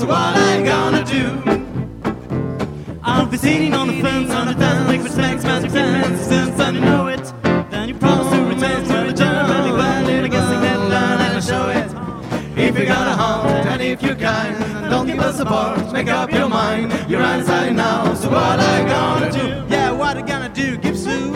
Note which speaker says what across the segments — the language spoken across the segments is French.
Speaker 1: so what I gonna do? I'll be sitting on the fence, on the fence, liquid snacks, magic dance. Since I know it, then you promise to return to the job. Really well, I guess I get down and I show it. If you got a heart and if you're kind, don't give us support, make up your mind. You're outside now, so what I gonna do? Yeah, what I gonna do? Give Sue.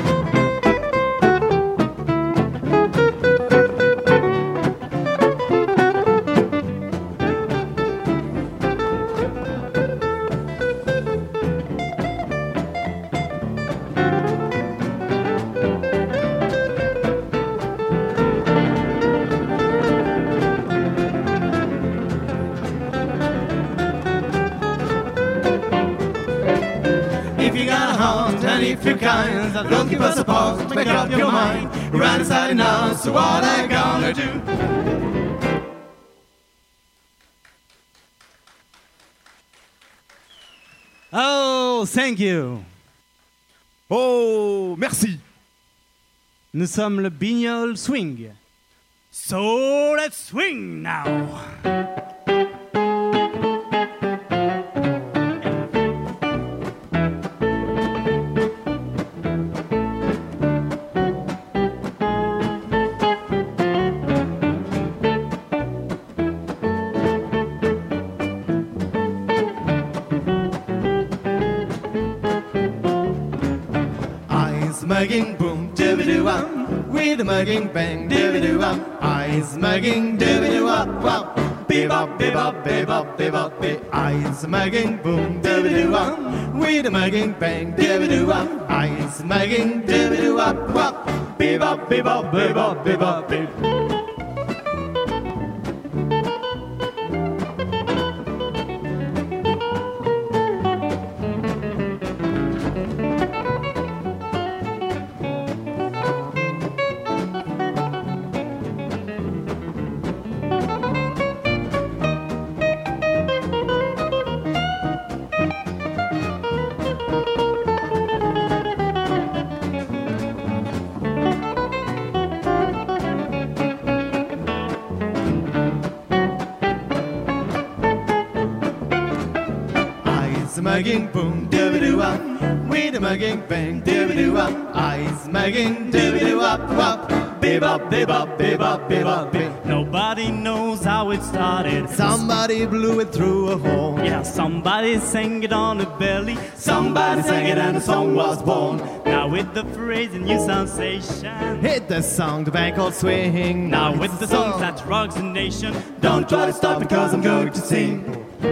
Speaker 1: If you're kind, don't keep us apart, make up your mind. You're right inside now, so what I gonna do? Oh, thank you.
Speaker 2: Oh, merci.
Speaker 1: Nous sommes le Bignol Swing. So let's swing now. Mugging boom, dooby-doo-wop, with a mugging bang, dooby-doo-wop. Eyes mugging, dooby-doo-wop-wop, bebop, bebop, bebop, bebop, be. Eyes mugging boom, dooby-doo-wop, with a mugging bang, dooby-doo-wop. Eyes mugging, dooby-doo-wop-wop, bebop, bebop, bebop, bebop, be. Mugging boom, dooby-doo-wop, with a mugging bang, dooby-doo-wop. Eyes mugging, dooby-doo-wop-wop, bebop, bebop, bebop, bebop, bebop. Nobody knows how it started. Somebody blew it through a hole. Yeah, somebody sang it on the belly. Somebody sang it and the song was born. Now with the phrase a new sensation. Hit the song, the band called swing. Now with the song that rocks the nation. Don't try to stop because I'm going to sing.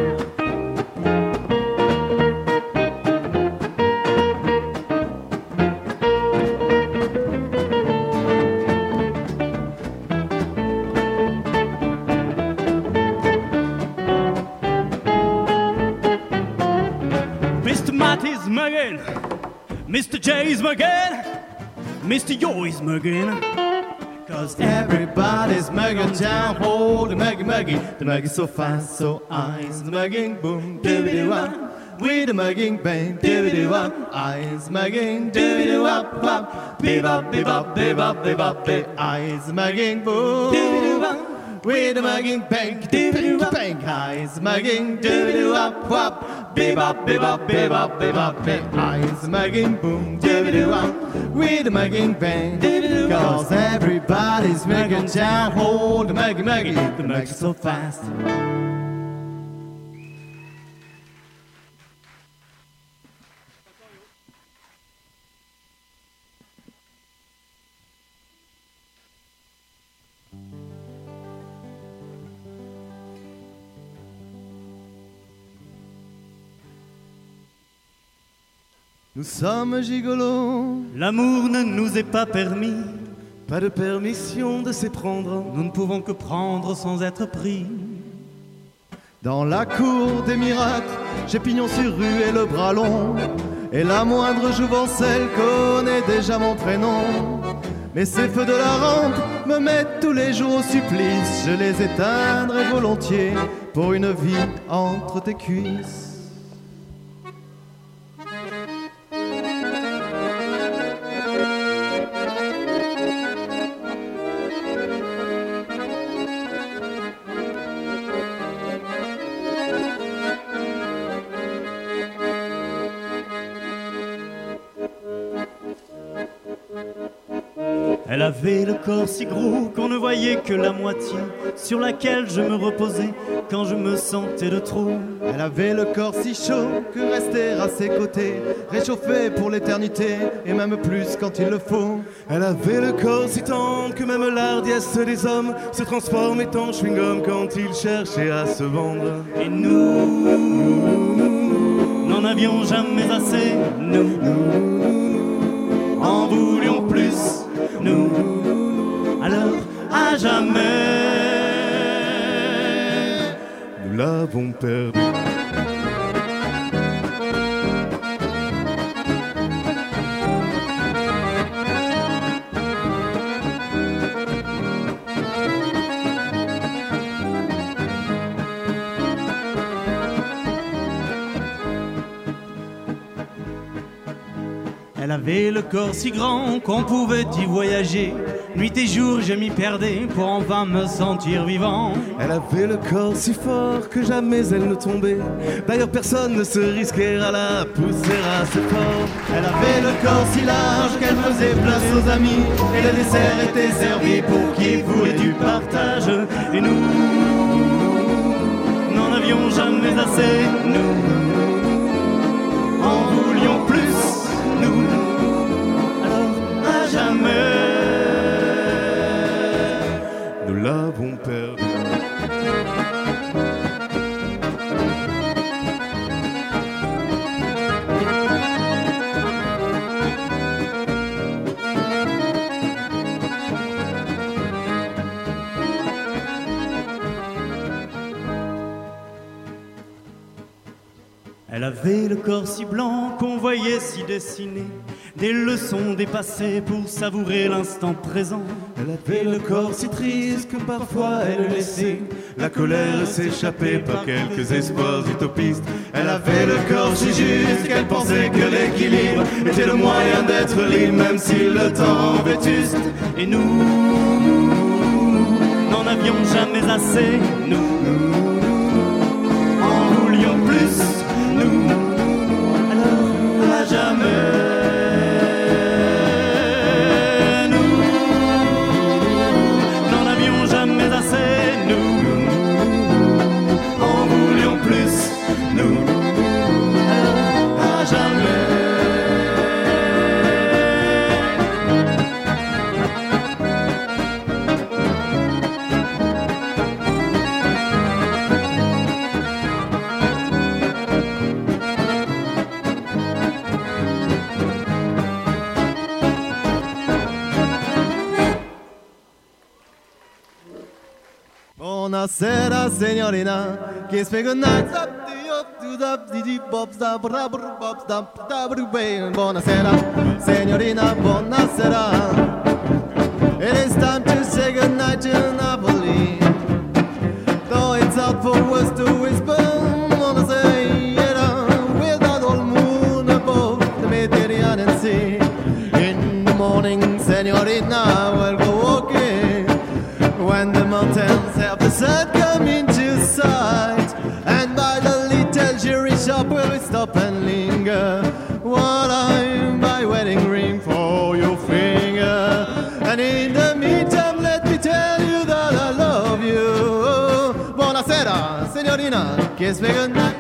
Speaker 1: Mr. J's mugging, Mr. Yo's mugging. Cause everybody's mugging down, hold the muggy muggy. The mugging so fast, so eyes, the mugging boom, dooby-doo-wop. With the mugging bang, dooby-doo-wop. Eyes mugging, dooby-doo-wop-wop. Bebop, bebop, bebop, bebop, bebop. Eyes mugging boom, dooby-doo-wop. With a mugging bang, bang, eyes mugging, dooby-doo-wop-wop, bebop, bebop, bebop, bebop, bebop. Eyes mugging, boom, dooby-doo-wop, with a mugging bang, cause everybody's mugging down, hold the muggy muggy, the muggy so fast. Nous sommes gigolos, l'amour ne nous est pas permis, pas de permission de s'éprendre, nous ne pouvons que prendre sans être pris. Dans la cour des miracles, j'ai pignon sur rue et le bras long, et la moindre jouvencelle connaît déjà mon prénom. Mais ces feux de la rampe me mettent tous les jours au supplice, je les éteindrai volontiers pour une vie entre tes cuisses. Elle avait le corps si gros qu'on ne voyait que la moitié, sur laquelle je me reposais quand je me sentais de trop.
Speaker 2: Elle avait le corps si chaud que rester à ses côtés réchauffait pour l'éternité et même plus quand il le faut.
Speaker 3: Elle avait le corps si tendre que même l'ardiesse des hommes se transformait en chewing-gum quand ils cherchaient à se vendre.
Speaker 1: Et nous n'en avions jamais assez, nous en voulions plus, nous, alors à jamais
Speaker 3: nous l'avons perdu.
Speaker 1: Elle avait le corps si grand qu'on pouvait y voyager. Nuit et jour je m'y perdais pour enfin me sentir vivant.
Speaker 3: Elle avait le corps si fort que jamais elle ne tombait. D'ailleurs personne ne se risquait à la pousser assez fort.
Speaker 2: Elle avait le corps si large qu'elle faisait place aux amis. Et le dessert était servi pour qui voulait du partage.
Speaker 1: Et nous n'en avions jamais assez, nous en voulions plus, nous, alors à jamais
Speaker 3: nous l'avons perdu.
Speaker 1: Elle avait le corps si blanc qu'on voyait s'y dessiner des leçons dépassées pour savourer l'instant présent.
Speaker 3: Elle avait le corps si triste que parfois elle laissait la colère s'échapper par quelques espoirs utopistes.
Speaker 2: Elle avait le corps si juste qu'elle pensait que l'équilibre était le moyen d'être libre, même si le temps vétuste.
Speaker 1: Et nous n'en avions jamais assez, nous en voulions plus, nous, alors à jamais nous n'en avions jamais assez, nous en voulions plus, nous, alors à jamais.
Speaker 2: Buonasera signorina, kiss me goodnight. Buonasera signorina, buonasera. It is time to say goodnight to Napoli. Though it's out for us to whisper, buonasera, without all moon above the Mediterranean Sea. In the morning, signorina, we'll go walking when the mountains have the sun come into sight, and by the little jewelry shop where we stop and linger, while I buy wedding ring for your finger. And in the meantime, let me tell you that I love you. Buonasera, signorina, kiss me goodnight.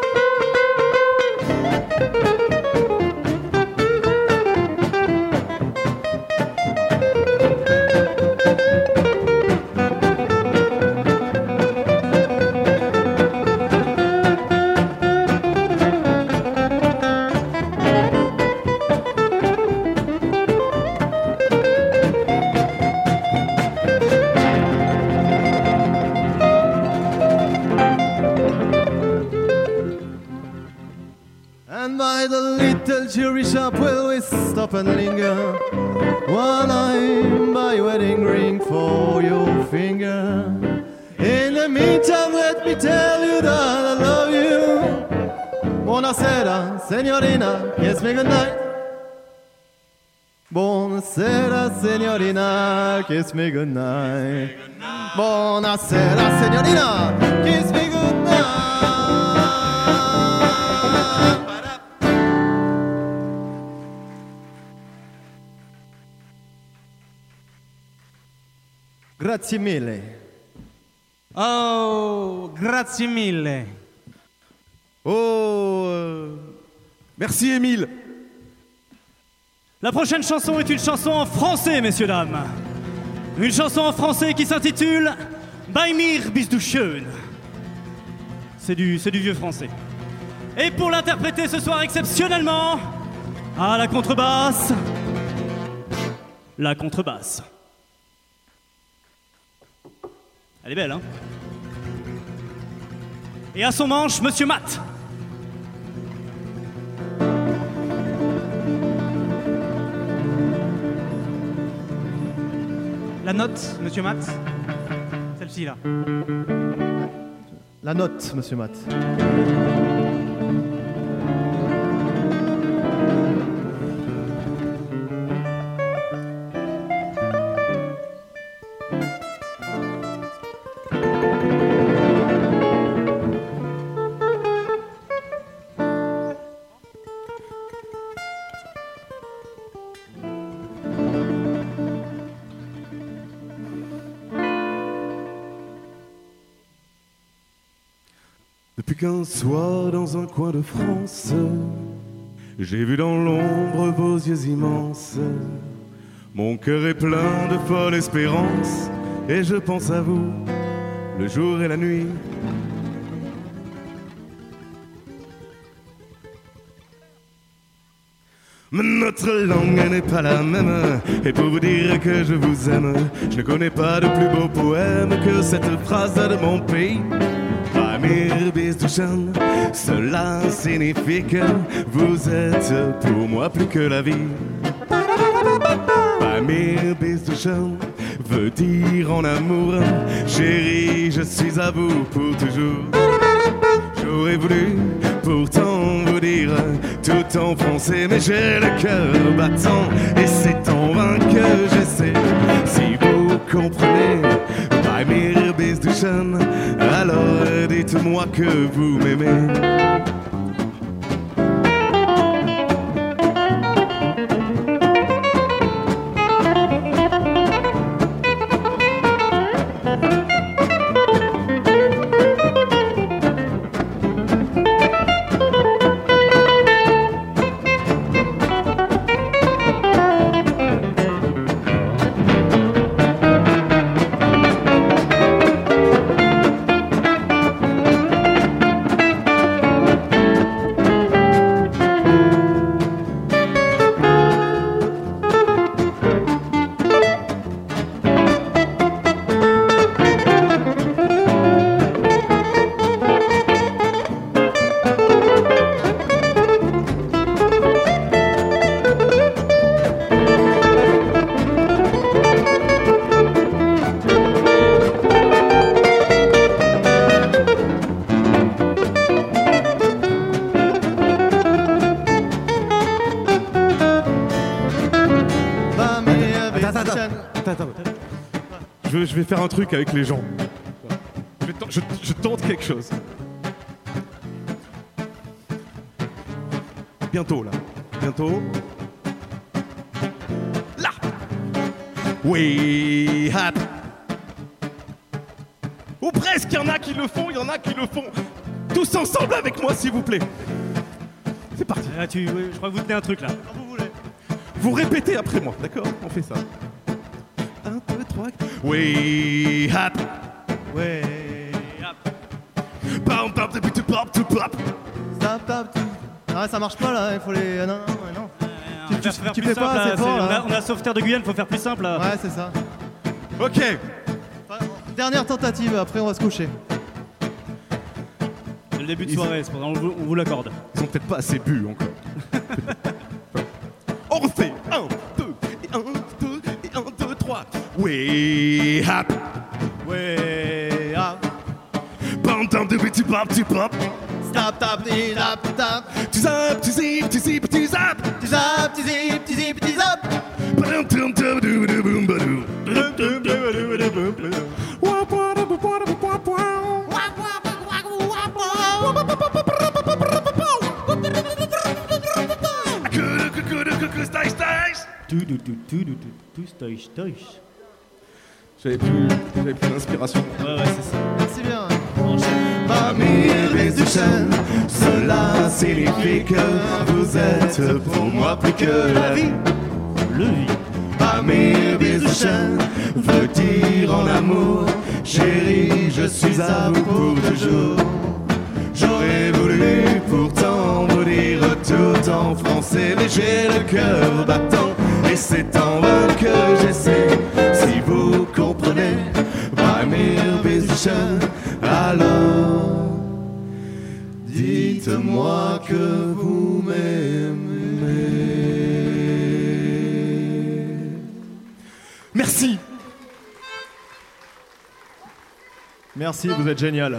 Speaker 2: And by the little jewelry shop where we stop and linger, while I buy a wedding ring for your finger. In the meantime, let me tell you that I love you. Buonasera, signorina, kiss me goodnight. Buonasera, signorina, kiss me goodnight. Buonasera, signorina, kiss me goodnight. Grazie mille.
Speaker 4: Oh, grazie mille.
Speaker 3: Oh, merci Émile.
Speaker 1: La prochaine chanson est une chanson en français, messieurs, dames. Une chanson en français qui s'intitule Bei mir bist du schön. C'est du vieux français. Et pour l'interpréter ce soir exceptionnellement, à la contrebasse, la contrebasse. Elle est belle, hein? Et à son manche, Monsieur Matt.
Speaker 4: La note, monsieur Matt. Celle-ci, là.
Speaker 2: La note, monsieur Matt.
Speaker 3: Depuis qu'un soir dans un coin de France, j'ai vu dans l'ombre vos yeux immenses. Mon cœur est plein de folle espérance et je pense à vous le jour et la nuit. Mais notre langue n'est pas la même. Et pour vous dire que je vous aime, je ne connais pas de plus beau poème que cette phrase de mon pays. Bei mir bist du schön, cela signifie que vous êtes pour moi plus que la vie. Bei mir bist du schön veut dire en amour, chérie, je suis à vous pour toujours. J'aurais voulu pourtant vous dire tout en français, mais j'ai le cœur battant et c'est en vain que j'essaie. Si vous comprenez, bei mir bist du schön, alors dites-moi que vous m'aimez. Je vais faire un truc avec les gens. Je tente quelque chose. Bientôt, là. Bientôt. Là. Oui, hop. Ou presque, il y en a qui le font, il y en a qui le font. Tous ensemble avec moi, s'il vous plaît. C'est parti.
Speaker 1: Là, oui, je crois que vous tenez un truc, là. Quand vous voulez.
Speaker 3: Vous répétez après moi, d'accord? On fait ça. 1, 2, 3... Way hop,
Speaker 1: Ouais. Hop.
Speaker 3: pop pop pop pop pop pop.
Speaker 2: Stop, stop. Ah, ça marche pas là, il faut les. Non, non.
Speaker 1: Tu fais
Speaker 2: tu fais pas assez fort là.
Speaker 1: On a Sauveterre de Guyane, faut faire plus simple là.
Speaker 2: Ouais, c'est ça.
Speaker 3: Ok.
Speaker 2: Dernière tentative, après on va se coucher.
Speaker 1: C'est le début de soirée, c'est pour ça on vous l'accorde.
Speaker 3: Ils ont peut-être pas assez bu encore. On refait 1, 2, et 1, 2, et 1, 2, 3. Way hop,
Speaker 2: Ouais, ah.
Speaker 3: pom pom de petit pop, tu pop.
Speaker 2: Stop, tap, tap, tap.
Speaker 3: Tu zap, tu zip, tu zip, tu zap.
Speaker 2: Tu zap, tu zip, tu zip, tu zap.
Speaker 3: Badum, tum, tum, doo, doo, boom, badoo. Wap, wap, wap, wap, wap, wap. J'avais plus d'inspiration.
Speaker 1: Ouais, c'est ça.
Speaker 2: Merci bien.
Speaker 3: Amis du chêne, cela signifie que vous êtes pour moi plus que la vie.
Speaker 1: Le vie.
Speaker 3: Amis du chêne veut dire en amour, chérie, je suis à vous pour toujours. J'aurais voulu pourtant vous dire tout en français, mais j'ai le cœur battant et c'est en vain que j'essaie. Si vous comprenez, Amis du chêne, alors dites-moi que vous m'aimez. Merci.
Speaker 2: Merci, vous êtes génial.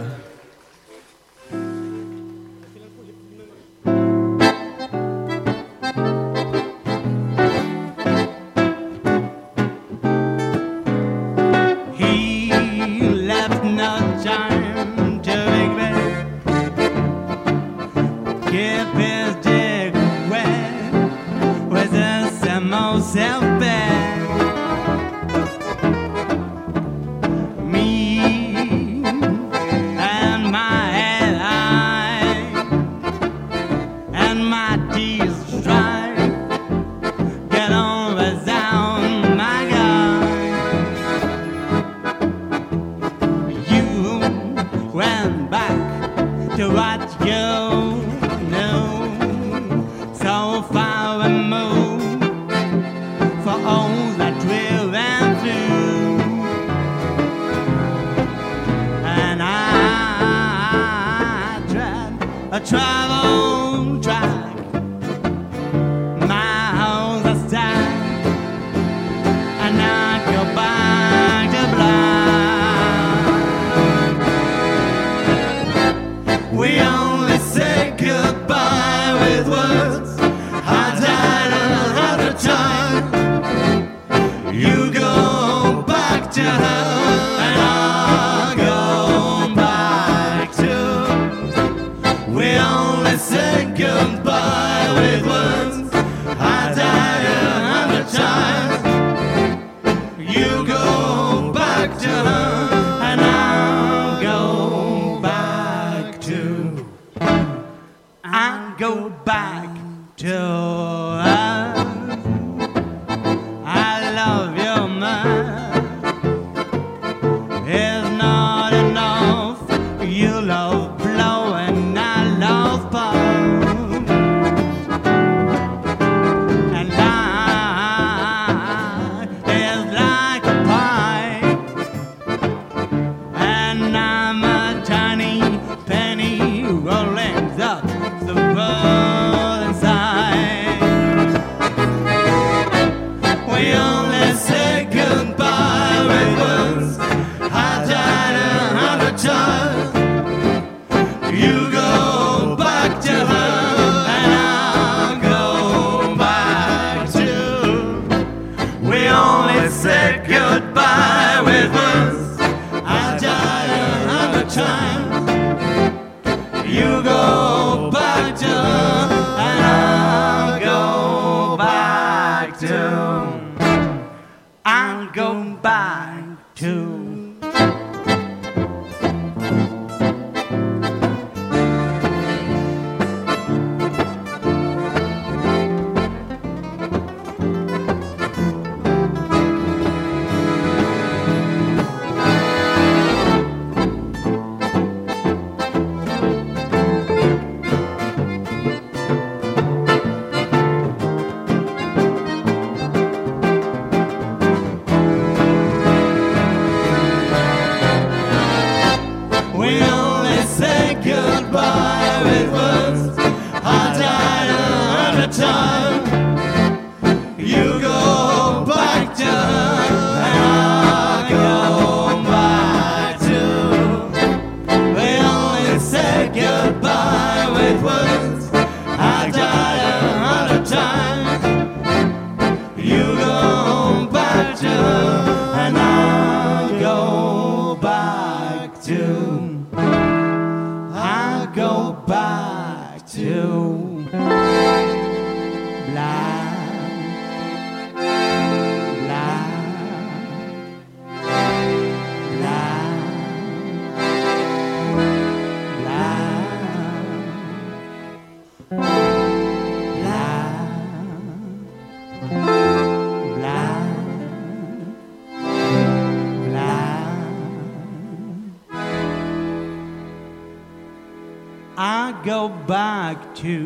Speaker 4: I go back to.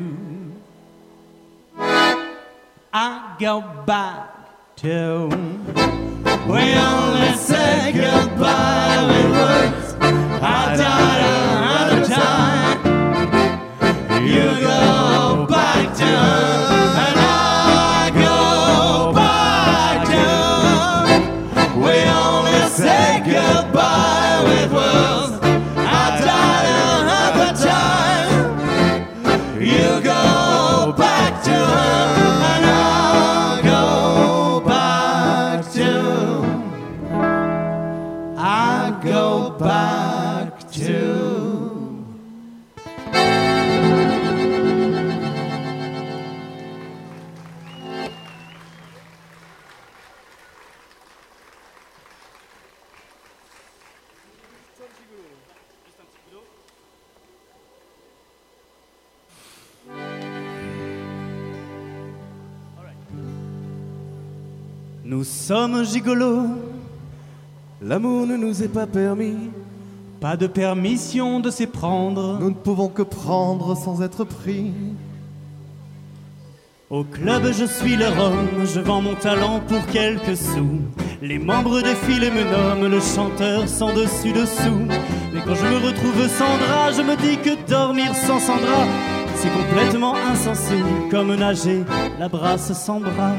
Speaker 4: I go back to. We only say goodbye with words. I died another time. You go back to, and I go back to. We only say goodbye with words. I died another time. You go back to, and I go back to. I go back to.
Speaker 1: Nous sommes gigolos,
Speaker 2: L'amour ne nous est pas permis.
Speaker 4: Pas de permission de s'éprendre.
Speaker 2: Nous ne pouvons que prendre sans être pris.
Speaker 1: au club je suis le rhum, je vends mon talent pour quelques sous. Les membres défilent et me nomment le chanteur sans dessus dessous. Mais quand je me retrouve sans drap, je me dis que dormir sans Sandra, c'est complètement insensé, comme nager la brasse sans bras.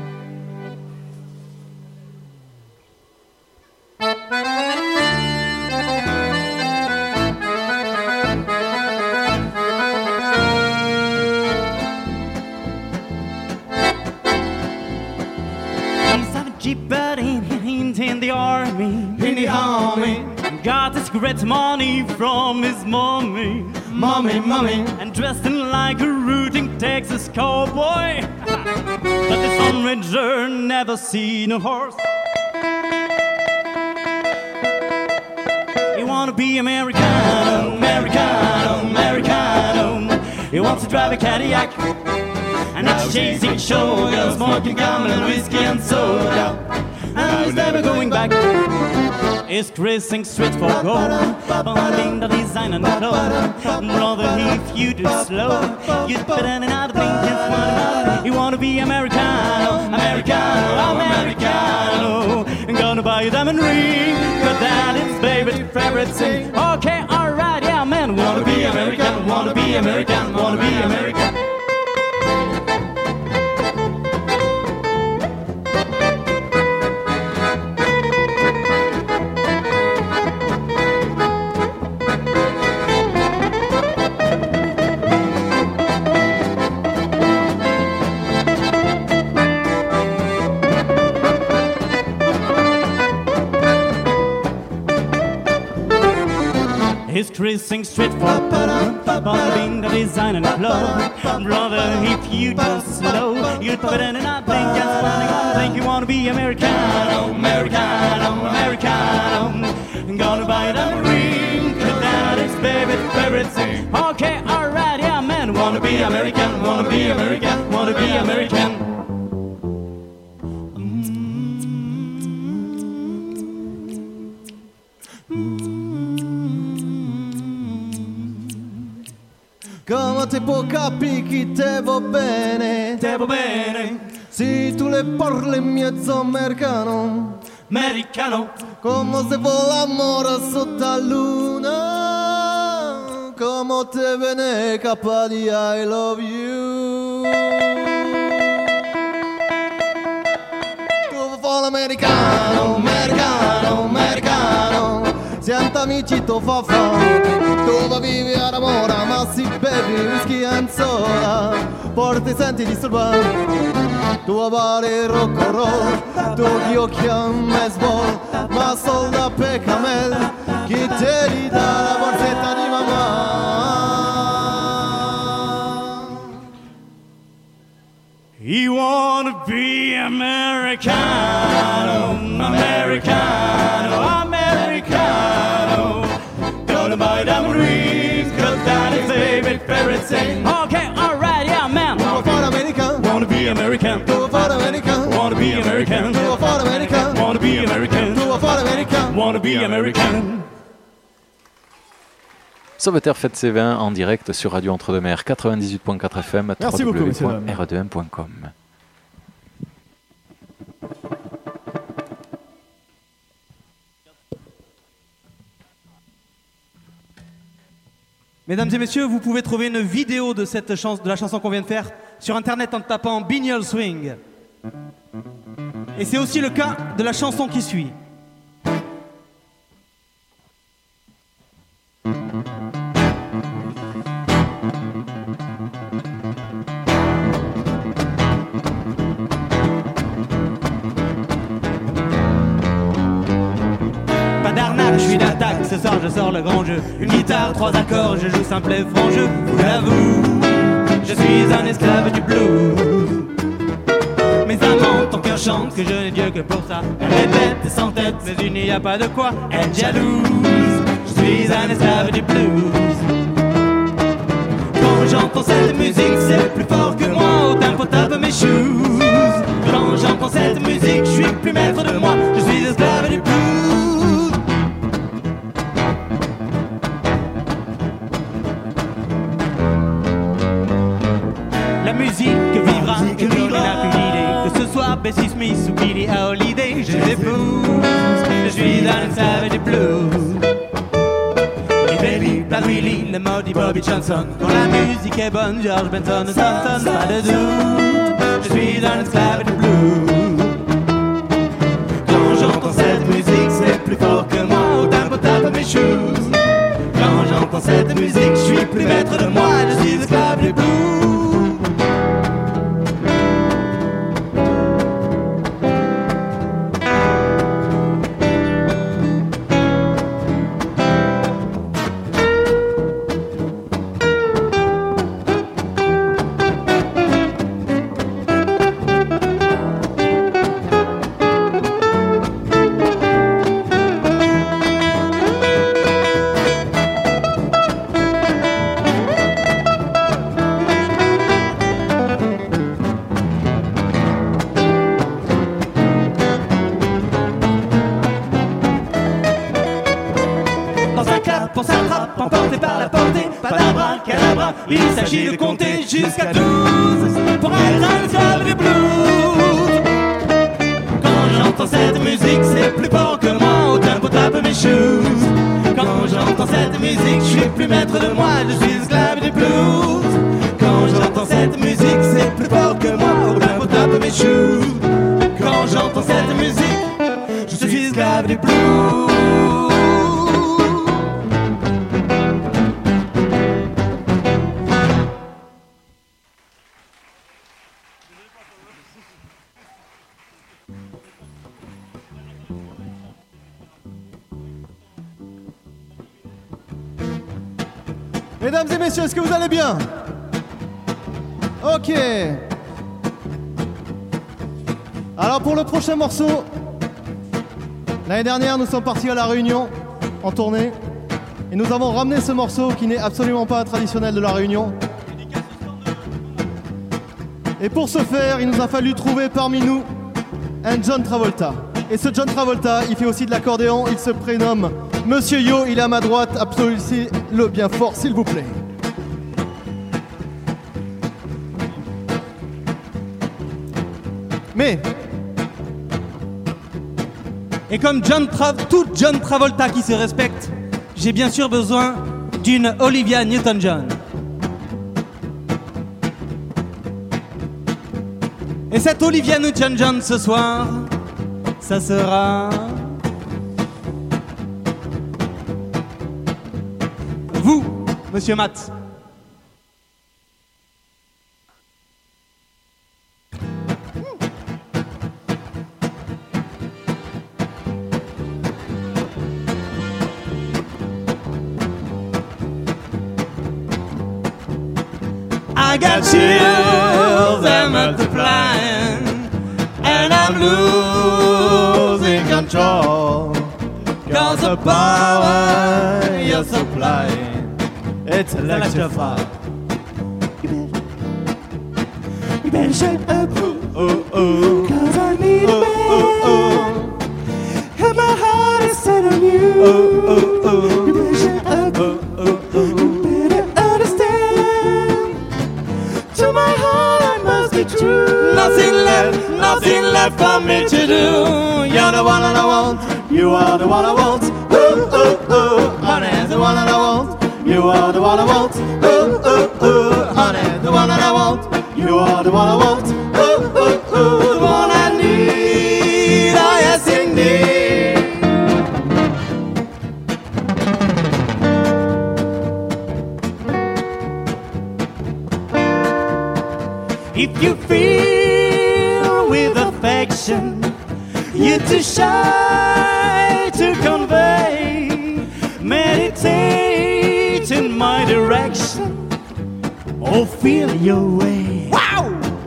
Speaker 1: In the army, got his great money from his mommy, and dressed in like a rooting Texas cowboy. But this fundraiser never seen a horse. He wanna be Americano, Americano, Americano. He wants to drive a Cadillac, and he's chasing showgirls, smoking gum and whiskey and soda. And he's never going back. He's racing straight for gold, bumping the design and the clothes. Brother, if you do slow, you'd better not blink and smile. You wanna be Americano, Americano, Americano. And gonna buy a diamond ring, but that is baby's favorite thing. Okay, alright, yeah, man. Wanna be American, wanna be American, wanna be American. He's cruising straight for bumping the design and clothes. Brother, if you do slow, you'd better not blink and smile. Think you wanna be Americano, Americano, Americano. Gonna buy that ring, cause that is baby's favorite thing. Okay, alright, yeah, man. Wanna be American, wanna be American, wanna be American.
Speaker 2: Come ti può capire che te va bene?
Speaker 1: Te va bene,
Speaker 2: Se tu le parli mezzo americano,
Speaker 1: americano.
Speaker 2: come se vuole l'amore sotto la luna, come te viene capa di I love you. Tu vuoi l'americano, americano, americano, siamo amici tu fa tu vivi ad amore, ma si bevi whisky and soda, poi ti senti disturbato, tu pare rock and roll, tu gli occhi a baseball, ma solda per camel, chi te li dà la borsetta di mamma?
Speaker 1: You wanna be Americano, Americano, Americano. Gonna buy them rings, cause that is favorite favorite thing. Okay, alright, yeah, man.
Speaker 2: Tu vuoi America?
Speaker 1: Wanna be American.
Speaker 2: Tu vuoi America?
Speaker 1: Wanna be American.
Speaker 2: Tu vuoi America?
Speaker 1: Wanna be American.
Speaker 2: Tu vuoi America?
Speaker 1: Wanna be American.
Speaker 5: Sauveterre fête ses 20 en direct sur Radio Entre-deux-Mers 98.4 FM,
Speaker 2: Merci beaucoup, messieurs, dames.
Speaker 5: www.re2m.com.
Speaker 1: Mesdames et messieurs, vous pouvez trouver une vidéo de la chanson qu'on vient de faire sur internet en tapant Bignol Swing. Et c'est aussi le cas de la chanson qui suit. Pas d'arnaque, je suis d'attaque, ce soir je sors le grand jeu. Une guitare, 3 accords, je joue simple et franc jeu. Vous l'avoue, je suis un esclave du blues. Mes amants, ton cœur chante que je n'ai Dieu que pour ça. Elle est bête et sans tête, mais il n'y a pas de quoi être jalouse. Je suis un esclave du blues. Quand j'entends cette musique, c'est plus fort que moi. Au tempo tape mes shoes. Quand j'entends cette musique, je suis plus maître de moi. Je suis esclave du blues. La musique vivra, et plus n'a qu'une idée. Que ce soit Bessie Smith ou Billie Holiday, je les épouse. Je suis un esclave du blues. Et baby, Brad Willie, le maudit Bobby Johnson. Quand la musique est bonne, George Benson et Thompson, pas de doute. Je suis un esclave du blues. Quand j'entends cette musique, c'est plus fort que moi. Au tempo tape mes shoes. Quand j'entends cette musique, je suis plus maître de moi. Je suis esclave du blues. Pour sa trappe, emporté par la portée, padabracadabra, il s'agit de compter jusqu'à 12 pour être un esclave du blues. Quand j'entends cette musique, c'est plus fort que moi, au tempo tape mes shoes. Quand j'entends cette musique, je suis plus maître de moi, je suis esclave du blues. Quand j'entends cette musique, c'est plus fort que moi, au tempo tape mes shoes. Quand j'entends cette musique, je suis esclave du blues.
Speaker 2: Mesdames et messieurs, est-ce que vous allez bien? Ok. Alors pour le prochain morceau, l'année dernière nous sommes partis à La Réunion en tournée et nous avons ramené ce morceau qui n'est absolument pas un traditionnel de La Réunion. Et pour ce faire, il nous a fallu trouver parmi nous un John Travolta. Et ce John Travolta, il fait aussi de l'accordéon, il se prénomme Monsieur Yo, il est à ma droite, applaudissez-le bien fort s'il vous plaît. Mais
Speaker 1: et comme tout John Travolta qui se respecte, j'ai bien sûr besoin d'une Olivia Newton-John. Et cette Olivia Newton-John ce soir, ça sera vous, Monsieur Matt. I got chills, they're multiplying, and I'm losing control. Cause the power you're supplying, it's electrified. You better shut up, cause I need a man, and my heart is set on you. You better shut up,
Speaker 2: one that I want. You are the one I want. Ooh, ooh, ooh, honey, the one that I want. You are the one I want. Ooh, ooh, ooh, honey, the one that I want. You are the one I want. Ooh, ooh, ooh, the one I need. Oh yes, indeed.
Speaker 1: If you feel with affection, you're too shy to convey. Meditate in my direction, or feel your way. Wow!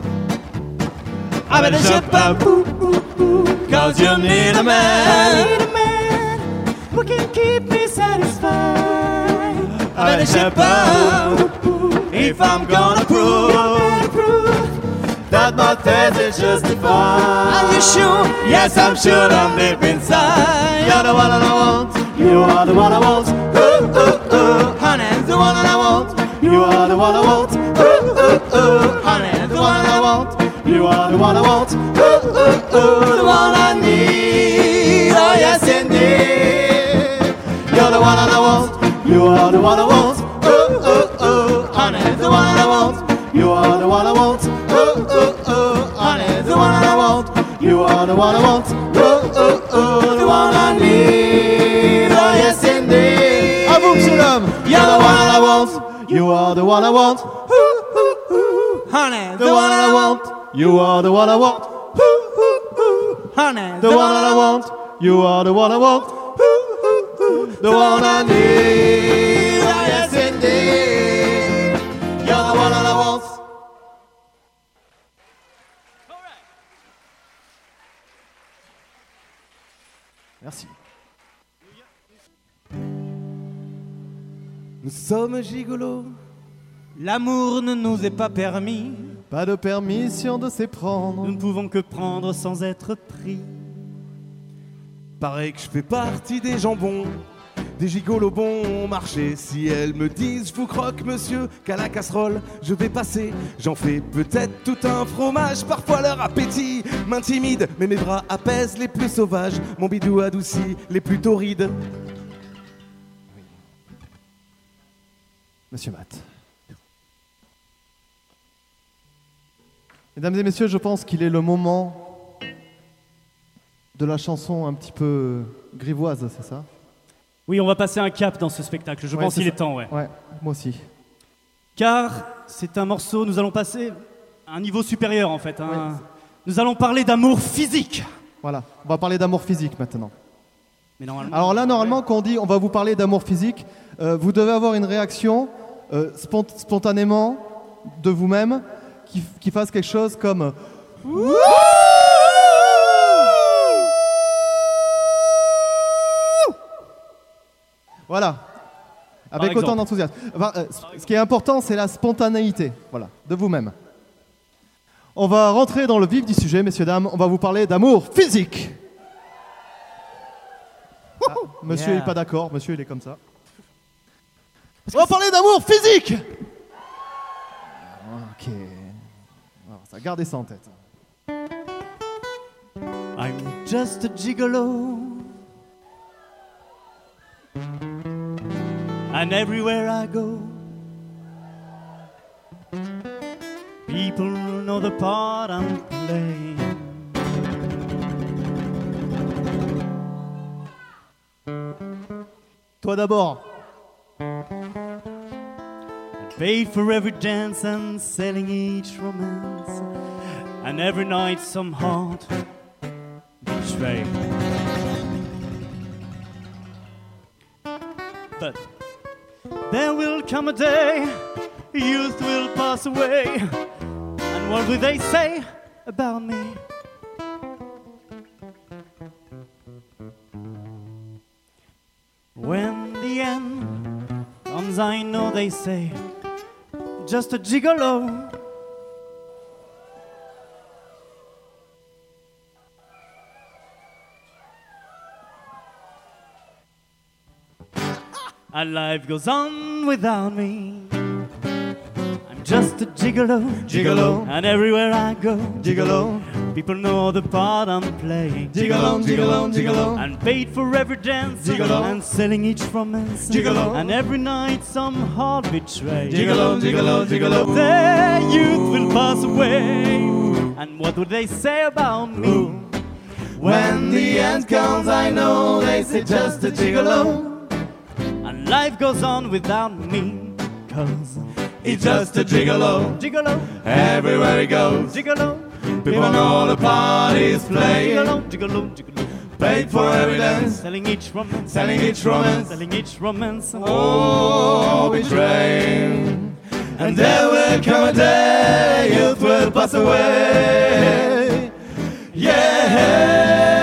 Speaker 1: I better ship up, cause you need a man. Need a man who can keep me satisfied. I better ship up if I'm gonna prove
Speaker 2: that my faith is justified.
Speaker 1: Are you sure?
Speaker 2: Yes, I'm sure I'm deep inside. You're the one that I want. You are the one I want. Ooh, ooh, ooh, honey, the one that I want. You are the one I want. Ooh, ooh, ooh, honey, the one I want. You are the one I want. Ooh, ooh, ooh, the one I need. Oh yes, indeed. You're the one that I want. You are the one I want. Ooh, ooh, ooh, honey, the one that I want. You are the one I want. Ooh, ooh, ooh, honey, the one that I want. You are the one I want. Ooh, ooh, ooh, the one I need. Oh yes, indeed. À vous, monsieur l'homme. You're the one that I want. You are the one I want. Ooh, ooh, ooh, honey, the one that I want. You are the one I want. Ooh, ooh, ooh, honey, the one that I want. You are the one I want. Ooh, ooh, ooh, the one I need. Oh yes, indeed. You're the one that I want. Merci. Nous sommes gigolos.
Speaker 1: L'amour ne nous est pas permis.
Speaker 2: Pas de permission de s'éprendre.
Speaker 1: Nous ne pouvons que prendre sans être pris.
Speaker 3: Paraît que je fais partie des jambons, des gigolos bon marché. Si elles me disent je vous croque monsieur, qu'à la casserole je vais passer. J'en fais peut-être tout un fromage, parfois leur appétit m'intimide. Mais mes bras apaisent les plus sauvages, mon bidou adoucit les plus torrides.
Speaker 2: Monsieur Matt. Mesdames et messieurs, je pense qu'il est le moment de la chanson un petit peu grivoise, c'est ça?
Speaker 1: Oui, on va passer un cap dans ce spectacle. Je pense qu'il est temps, ouais.
Speaker 2: Ouais, moi aussi.
Speaker 1: Car c'est un morceau, nous allons passer à un niveau supérieur en fait. Nous allons parler d'amour physique.
Speaker 2: Voilà, on va parler d'amour physique maintenant.
Speaker 1: Mais normalement,
Speaker 2: alors là, normalement, quand on dit on va vous parler d'amour physique, vous devez avoir une réaction spontanément de vous-même qui fasse quelque chose comme voilà, avec autant d'enthousiasme. Enfin, ce qui est important, c'est la spontanéité, voilà, de vous-même. On va rentrer dans le vif du sujet, messieurs, dames. On va vous parler d'amour physique. Ah, monsieur n'est pas d'accord, monsieur il est comme ça. On va parler d'amour physique. Ok. Alors, ça, gardez ça en tête.
Speaker 1: I'm just a gigolo. And everywhere I go, people know the part I'm playing.
Speaker 2: Toi d'abord.
Speaker 1: Paid for every dance and selling each romance, and every night some heart betrayed. But there will come a day, youth will pass away, and what will they say about me? When the end comes, I know they say, just a gigolo. And life goes on without me. I'm just a gigolo,
Speaker 2: Gigolo.
Speaker 1: and everywhere I go,
Speaker 2: Gigolo.
Speaker 1: People know the part I'm playing.
Speaker 2: Jiggle-o, jiggle-o, jiggle-o.
Speaker 1: And paid for every dance.
Speaker 2: Jiggle-o.
Speaker 1: And selling each romance.
Speaker 2: Jiggle-o.
Speaker 1: And every night some heart betrayed.
Speaker 2: Jiggle-o, jiggle-o, jiggle-o.
Speaker 1: Their youth will pass away. And what would they say about me?
Speaker 2: When the end comes, I know they say just a gigolo.
Speaker 1: And life goes on without me. 'Cause
Speaker 2: He's just a gigolo.
Speaker 1: gigolo,
Speaker 2: Everywhere he goes,
Speaker 1: gigolo,
Speaker 2: people know the party's playing.
Speaker 1: gigolo, gigolo, gigolo.
Speaker 2: Paid for every dance,
Speaker 1: Selling each romance.
Speaker 2: selling each romance.
Speaker 1: Selling each romance.
Speaker 2: Oh, betraying. And there will come a day, youth will pass away. Yeah.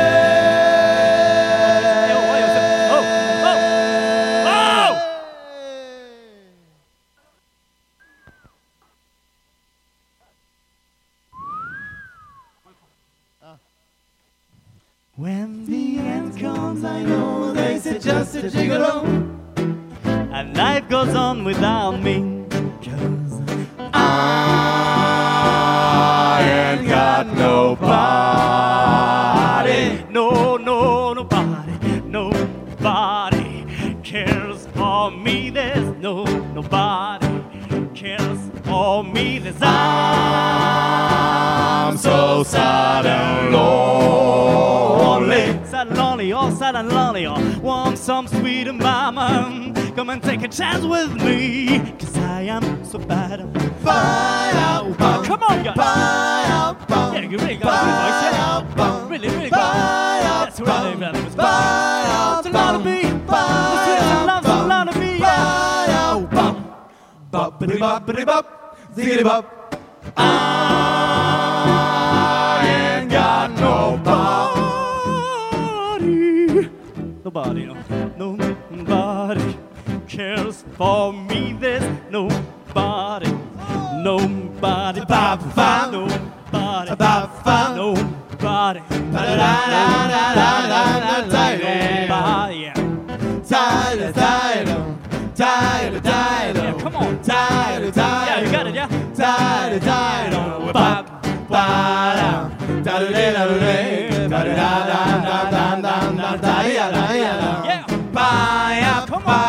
Speaker 1: When the end comes, I
Speaker 2: know they say just a gigolo.
Speaker 1: and life goes on without me. 'Cause
Speaker 2: I ain't got nobody.
Speaker 1: Nobody cares for me. There's nobody cares for me. There's
Speaker 2: I'm so sad and lonely.
Speaker 1: sad and lonely, oh sad and lonely, oh want some sweet mama. Come and take a chance with me, 'cause I am so bad. Come on, guys. Yeah, you really got a good voice, yeah. Really got it. That's really, really was bad. It's a lot of me. It's a lot of me, yeah.
Speaker 2: Boppity boppity bop, ziggity bop. I ain't got nobody.
Speaker 1: Nobody cares for me. There's nobody, nobody, nobody, nobody, yeah, come on. Yeah, you got it, yeah. Yeah. Come on.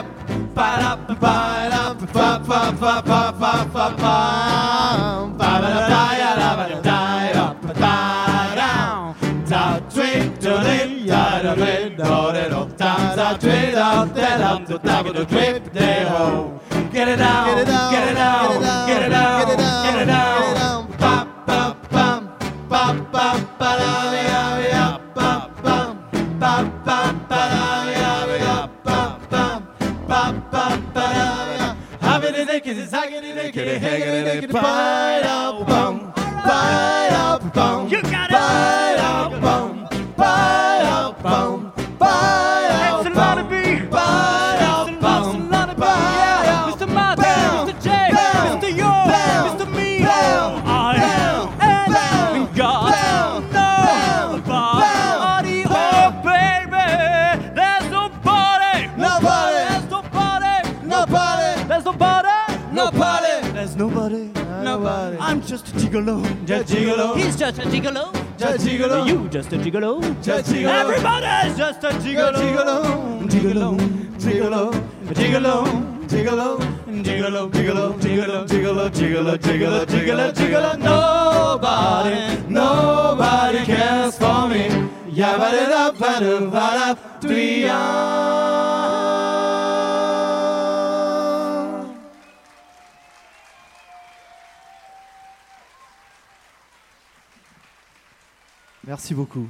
Speaker 2: Get it down, get it down, get it down, get it down, get it down, get it down. Pop, pop, pop, pop, pop, pop, pop, pop, pop, pop,
Speaker 1: You got it. It's a lot of me. It's a lot of me. Yeah. Mr. Martin, Mr. J, Mr. Yo, Mr. Me. I ain't got nobody. Oh, baby. There's nobody. There's nobody. I'm just a gigolo. He's just a gigolo. You just a gigolo. Everybody's just a gigolo.
Speaker 2: Nobody cares for me.
Speaker 6: Merci beaucoup.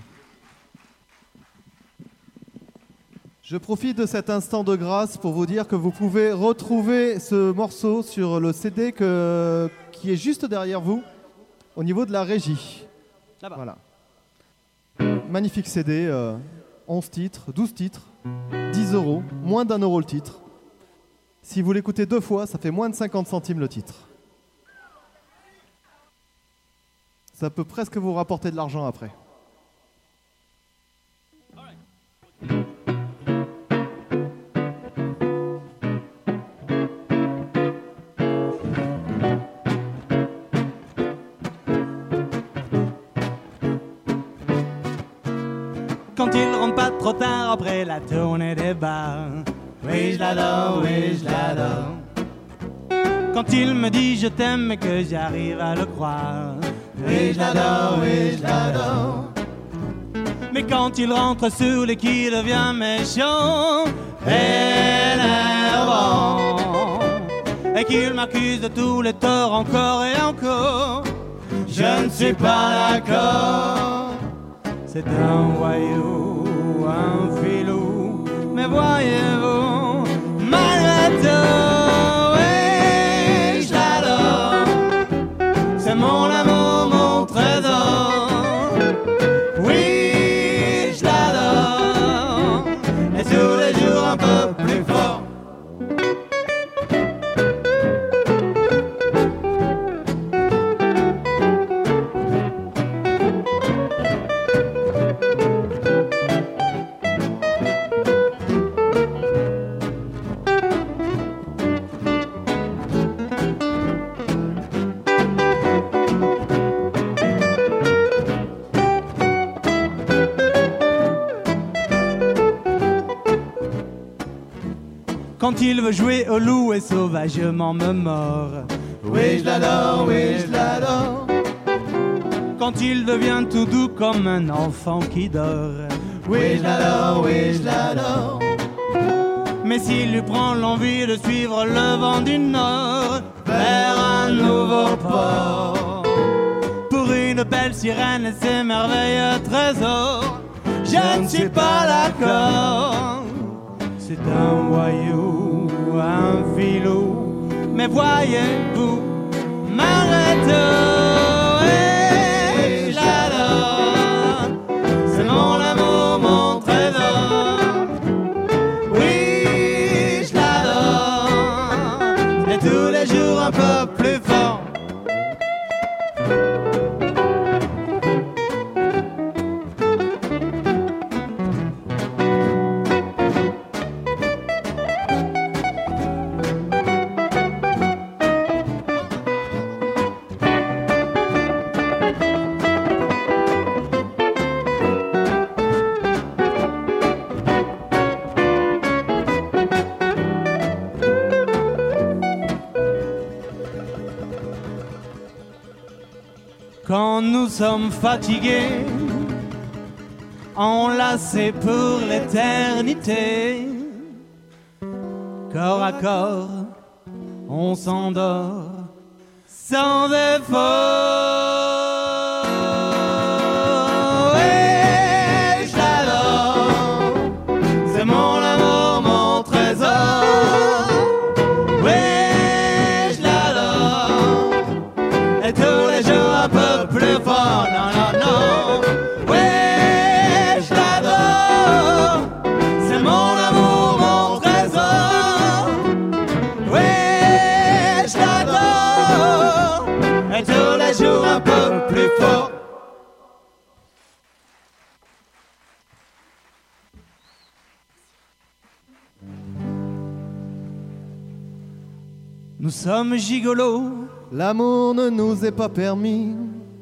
Speaker 6: Je profite de cet instant de grâce pour vous dire que vous pouvez retrouver ce morceau sur le CD qui est juste derrière vous, au niveau de la régie.
Speaker 1: Là-bas.
Speaker 6: Voilà. Magnifique CD, 11 titres, 12 titres, 10 €, moins d'1 € le titre. Si vous l'écoutez 2 fois, ça fait moins de 50 centimes le titre. Ça peut presque vous rapporter de l'argent après.
Speaker 1: quand il rentre pas trop tard après la tournée des bars. Oui, je l'adore, oui, je l'adore. Quand il me dit je t'aime et que j'arrive à le croire. Oui, je l'adore, oui, je l'adore. Mais quand il rentre sur les quais, il devient méchant, énervant, et qu'il m'accuse de tous les torts encore et encore. Je ne suis pas d'accord. C'est un voyou, un filou, mais voyez-vous, malgré tout, oui, je l'adore. C'est mon amour, mon trésor. Oui, je l'adore. Et tous les jours un peu plus fort. Quand il veut jouer au loup et sauvagement me mord. Oui, je l'adore, oui, je l'adore. Quand il devient tout doux comme un enfant qui dort. Oui, je l'adore, oui, je l'adore. Mais s'il lui prend l'envie de suivre le vent du nord vers un nouveau port, pour une belle sirène et ses merveilleux trésors, je ne suis pas d'accord. C'est un voyou, un filou, mais voyez-vous, malgré tout, oui, je l'adore. C'est mon amour, mon trésor. Oui, je l'adore. Et tous les jours un peu plus fort. Quand nous sommes fatigués, enlacés pour l'éternité, corps à corps, on s'endort sans effort. Oui, je l'adore, c'est mon amour, mon trésor. Oui, je l'adore, et tous les jours un peu plus fort. Non, non, non. Oui, je l'adore, c'est mon amour, mon trésor. Oui, je l'adore, et tous les jours un peu plus fort. Nous sommes gigolos.
Speaker 6: L'amour ne nous est pas permis.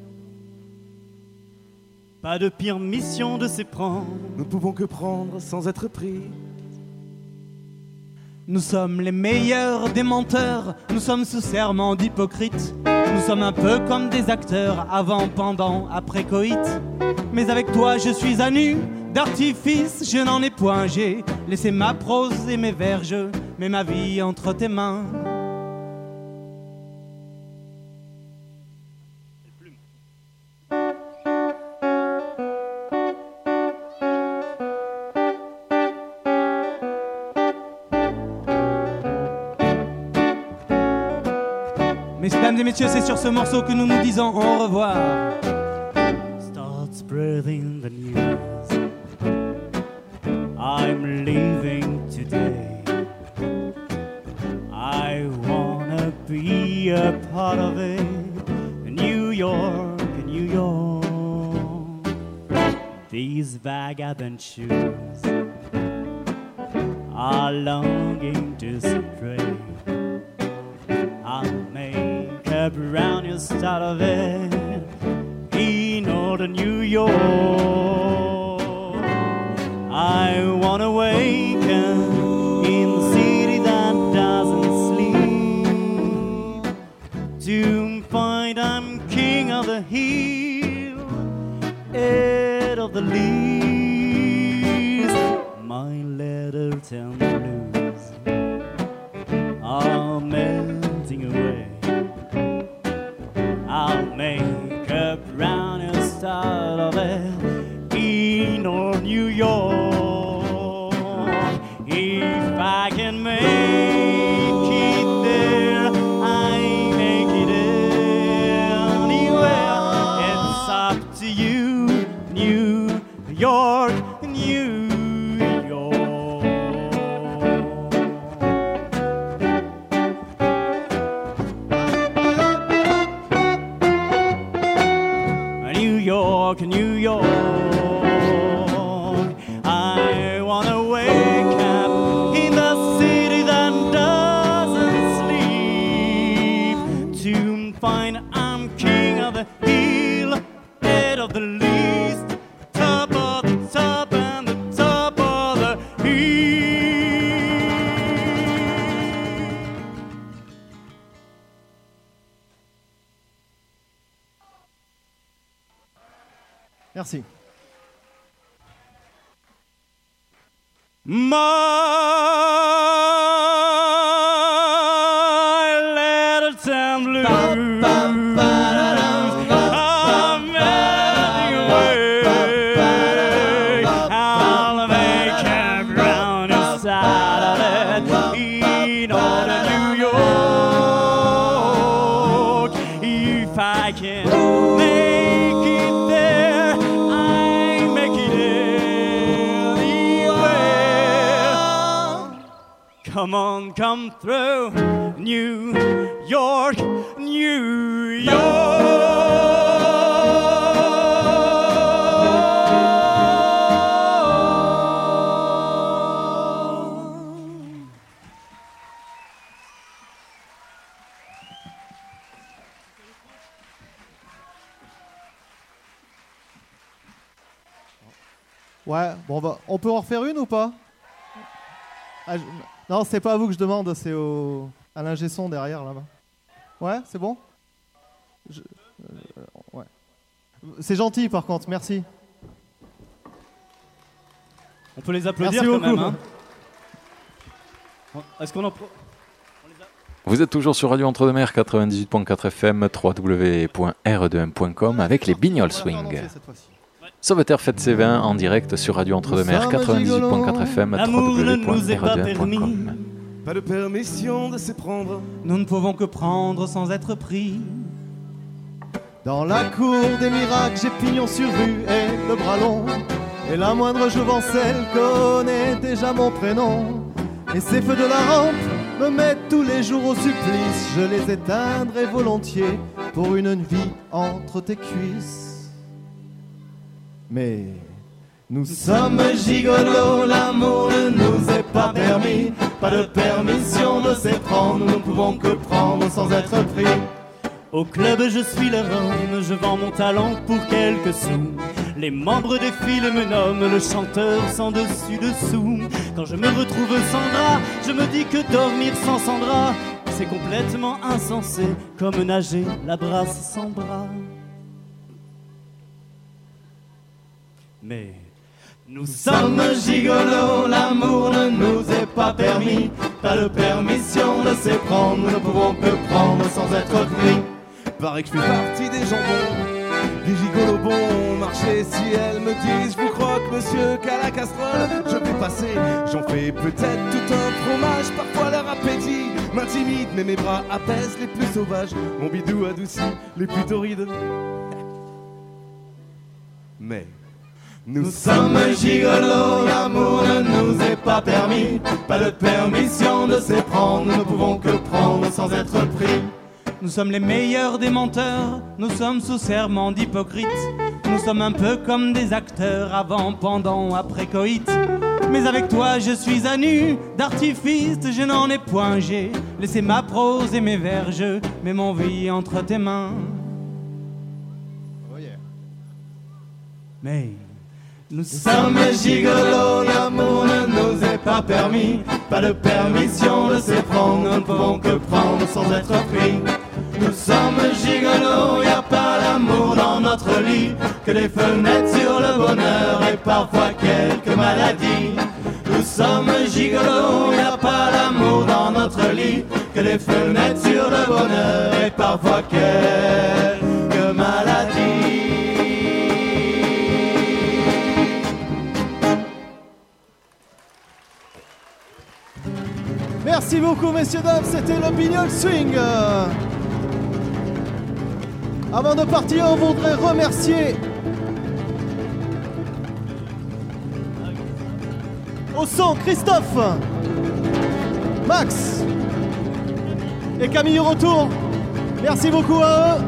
Speaker 1: Pas de pire mission de s'éprendre.
Speaker 3: Nous ne pouvons que prendre sans être pris.
Speaker 1: Nous sommes les meilleurs des menteurs. Nous sommes sous serment d'hypocrites. Nous sommes un peu comme des acteurs, avant, pendant, après coït. Mais avec toi je suis à nu. D'artifice je n'en ai point. J'ai laissé ma prose et mes vers. Je mets ma vie entre tes mains. Mesdames et messieurs, c'est sur ce morceau que nous nous disons au revoir. Start spreading the news. I'm leaving today. I wanna be a part of it. New York, New York. These vagabond shoes are longing to stray. I'll make a brand new start of it in northern New York. I wanna awaken in the city that doesn't sleep, to find I'm king of the hill, head of the leaves. My letter town blues are melting away. I'll make a browner start of it in or New York. If I can make it there, I make it anywhere. It's up to you, New York, New York. New York, New York. I wanna wake up in the city that doesn't sleep, to find I'm king of the hill, head of the least, top of the top and the top of the hill.
Speaker 6: Merci.
Speaker 1: My little town blues are melting away. I'll make a brown inside of it in all of New York. If I can make it there, I make it anywhere. Come on, come through, New York, New York.
Speaker 6: Ouais, bon, on peut en refaire une ou pas? Non, c'est pas à vous que je demande, c'est à l'ingé son derrière là-bas. Ouais, c'est bon? Ouais. C'est gentil par contre, merci.
Speaker 1: On peut les applaudir
Speaker 6: Merci
Speaker 1: quand
Speaker 6: beaucoup.
Speaker 1: même. Hein. Est-ce qu'on en
Speaker 5: Vous êtes toujours sur Radio Entre-deux-Mers 98.4 FM, www.re2m.com avec les Bignoles Swing. Sauveterre fête ses 20 en direct sur Radio Entre-deux-Mers 98.4 FM, www.re2m.com.
Speaker 3: Pas de permission de s'éprendre.
Speaker 1: Nous ne pouvons que prendre sans être pris.
Speaker 6: Dans la cour des miracles, j'ai pignon sur rue et le bras long. Et la moindre jouvencelle connaît déjà mon prénom. Et ces feux de la rampe me mettent tous les jours au supplice. Je les éteindrai volontiers pour une vie entre tes cuisses. Mais nous sommes gigolos, l'amour ne nous est pas permis. Pas de permission de s'éprendre, nous ne pouvons que prendre sans être pris.
Speaker 1: Au club je suis le rhum, je vends mon talent pour quelques sous. Les membres défilent me nomment le chanteur sans dessus dessous. Quand je me retrouve sans drap, je me dis que dormir sans Sandra, c'est complètement insensé, comme nager la brasse sans bras. Mais nous sommes gigolos, l'amour ne nous est pas permis. Pas de permission de s'éprendre, nous ne pouvons que prendre sans être pris.
Speaker 3: Paraît que je fais partie des jambons, des gigolos bons marché. Si elles me disent je vous croque monsieur qu'à la casserole, je vais passer, j'en fais peut-être tout un fromage. Parfois leur appétit m'intimide, mais mes bras apaisent les plus sauvages. Mon bidou adoucit les plus torrides. Mais
Speaker 6: nous sommes gigolos, l'amour ne nous est pas permis. Pas de permission de s'éprendre, nous ne pouvons que prendre sans être pris.
Speaker 1: Nous sommes les meilleurs des menteurs, nous sommes sous serment d'hypocrite. Nous sommes un peu comme des acteurs avant, pendant, après coït. Mais avec toi je suis à nu, d'artifice je n'en ai point. J'ai laissé ma prose et mes vers, je mets mon vie entre tes mains.
Speaker 6: Oh yeah.
Speaker 1: Mais
Speaker 4: Nous sommes gigolos, l'amour ne nous est pas permis. Pas de permission de se prendre, nous ne pouvons que prendre sans être pris. Nous sommes gigolos, y a pas d'amour dans notre lit, que des fenêtres sur le bonheur et parfois quelques maladies. Nous sommes gigolos, y a pas d'amour dans notre lit, que des fenêtres sur le bonheur et parfois quelques maladies.
Speaker 6: Merci beaucoup, messieurs, dames, c'était le Bignol Swing. Avant de partir, on voudrait remercier au son Christophe, Max et Camille au retour. Merci beaucoup à eux.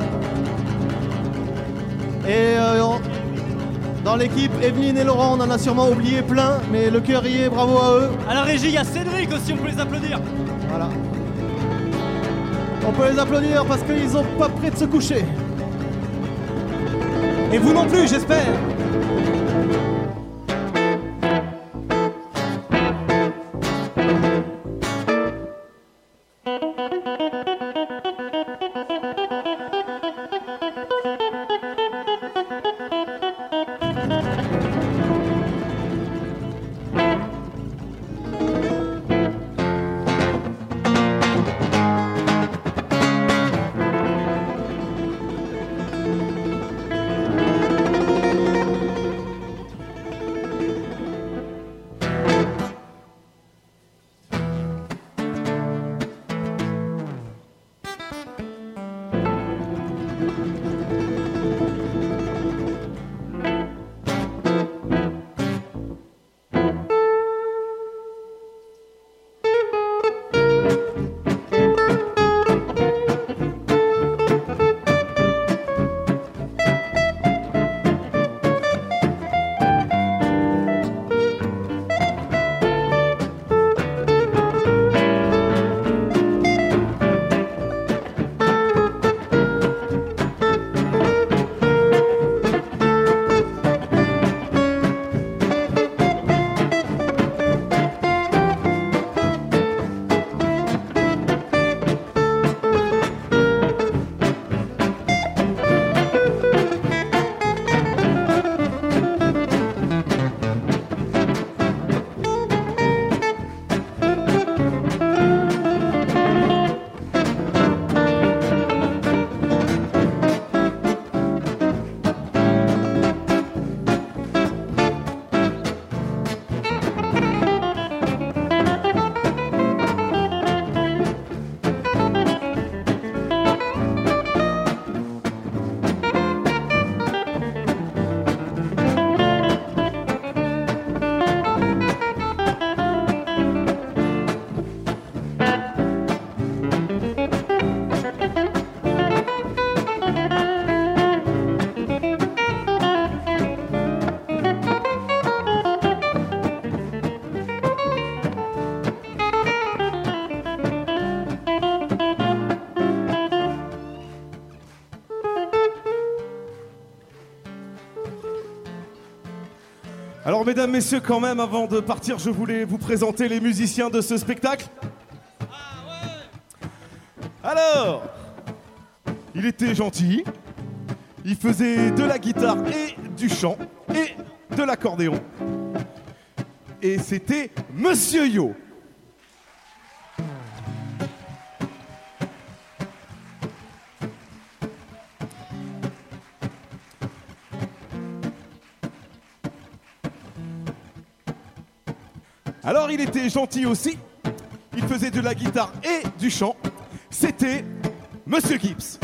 Speaker 6: Et dans l'équipe, Evelyne et Laurent, on en a sûrement oublié plein, mais le cœur y est, bravo à eux.
Speaker 1: À la régie, il y a Cédric aussi, on peut les applaudir.
Speaker 6: Voilà. On peut les applaudir parce qu'ils sont pas prêts de se coucher.
Speaker 1: Et vous non plus, j'espère.
Speaker 3: Alors mesdames, messieurs, quand même, avant de partir, je voulais vous présenter les musiciens de ce spectacle. Alors, il était gentil, il faisait de la guitare et du chant et de l'accordéon. Et c'était Monsieur Yo. Alors il était gentil aussi, il faisait de la guitare et du chant, c'était Monsieur Gibbs.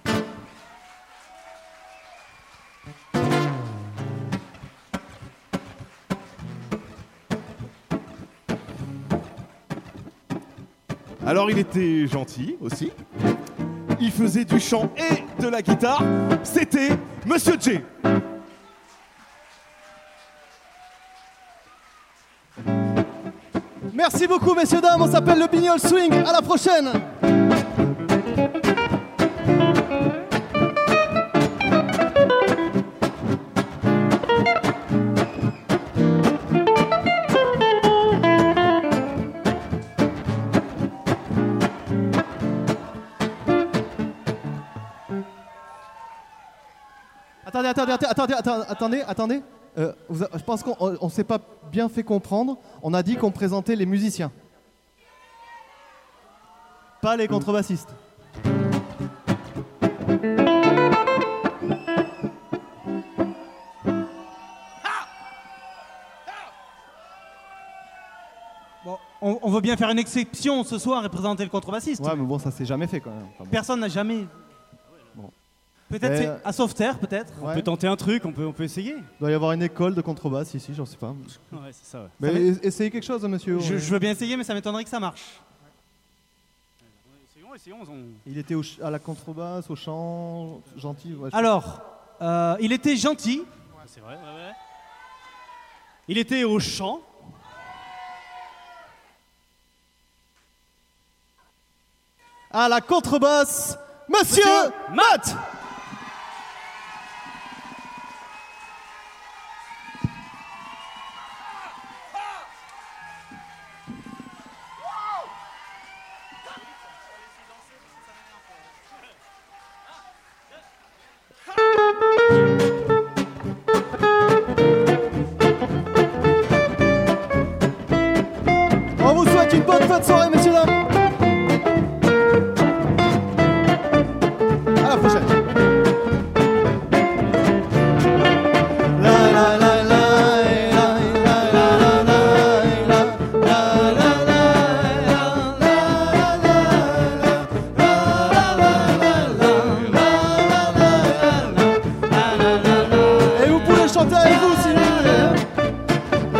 Speaker 3: Alors il était gentil aussi, il faisait du chant et de la guitare, c'était Monsieur J.
Speaker 6: Merci beaucoup, messieurs, dames. On s'appelle le Bignol Swing. À la prochaine. attendez. Je pense qu'on s'est pas bien fait comprendre. On a dit qu'on présentait les musiciens, pas les contrebassistes.
Speaker 1: Bon, on veut bien faire une exception ce soir et présenter le contrebassiste.
Speaker 6: Ouais, mais bon, ça s'est jamais fait quand même. Enfin, bon.
Speaker 1: Personne n'a jamais.
Speaker 6: Bon.
Speaker 1: Peut-être c'est à Sauveterre, peut-être.
Speaker 6: Ouais.
Speaker 1: On peut tenter un truc, on peut essayer.
Speaker 6: Il doit y avoir une école de contrebasse ici, j'en sais pas.
Speaker 1: Ouais, c'est ça. Ouais.
Speaker 6: Mais essayez quelque chose, monsieur.
Speaker 1: Je veux bien essayer, mais ça m'étonnerait que ça marche. Essayons.
Speaker 6: Il était à la contrebasse, au chant, gentil. Ouais,
Speaker 1: alors, il était gentil. Ouais, c'est vrai. Ouais. Il était au chant.
Speaker 6: À la contrebasse, Monsieur Matt. On vous souhaite une bonne fin de soirée, messieurs dames. À la prochaine. Et vous pouvez chanter avec vous si vous voulez.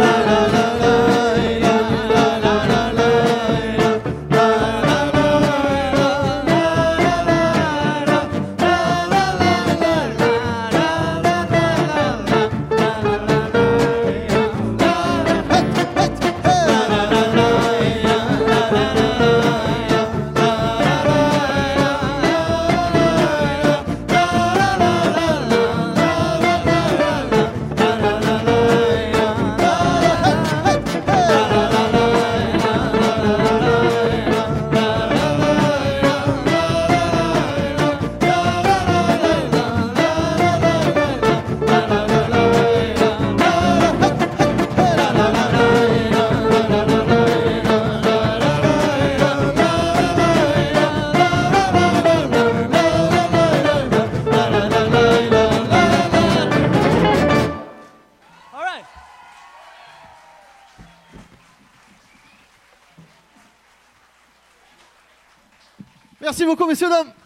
Speaker 6: Merci beaucoup, messieurs, dames.